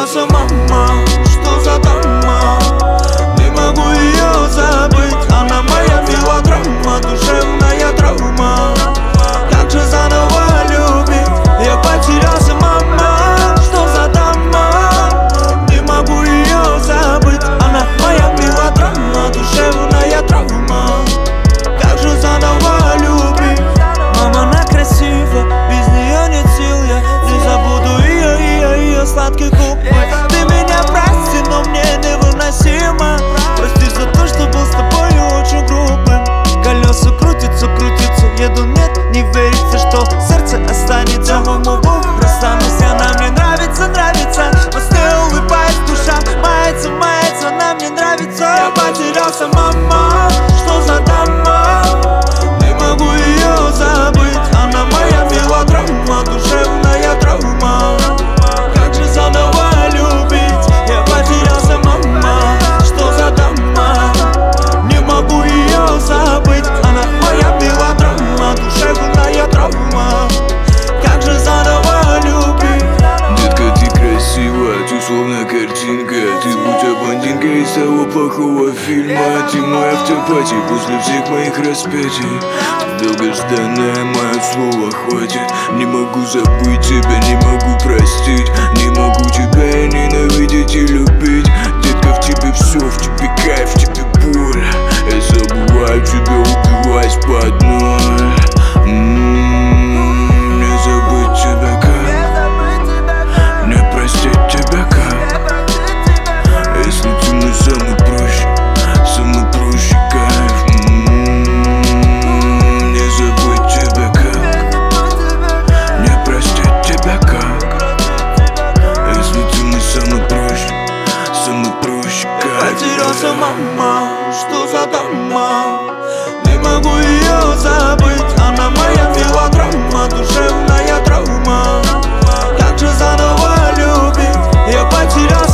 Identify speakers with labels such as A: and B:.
A: потерялся, мама, что за дама? Не могу ее забыть, она моя мелодрама, душевная травма. Как же заново любить? Я потерялся, мама, что за дама? Не могу ее забыть, она моя мелодрама, душевная травма. Как же заново любить? Мама, она красива, без нее нет сил, я не забуду ее сладких губ. Ты меня прости, но мне невыносимо. Прости за то, что был с тобою очень грубым. Колеса крутятся, крутятся, еду, нет, не верится, что сердце останется. Моему Богу расстанусь, она мне нравится, нравится. После улыбаясь, душа мается, мается, она мне нравится. Я потерялся, мама, что за дама? Не могу ее забыть, она моя мелодрама, душевная травма. Как же заново любить? Я потерялся, мама, что за дама? Не могу ее забыть, она моя мелодрама, душевная травма. Как же заново любить?
B: Детка, ты красива, ты словно картинка. Ты будто блондинка из того плохого фильма. Ты мой автопатий после всех моих распятий. Долгожданное мое слово хватит. Не могу забыть тебя, не могу простить. Не могу тебя ненавидеть и любить. Детка, в тебе все, в тебе кайф, в тебе боль. Я забываю тебя, убиваясь по одной. Не забыть тебя как? Не простить тебя как? Если ты мой самый проще кайф. Не забыть тебя как? Не простить тебя как? Если ты мой самый проще кайф.
A: Потерялся, мама, что за дама? Не могу ее забыть, она моя мелодрама, душевная травма. Как же заново любить? Я потерялся.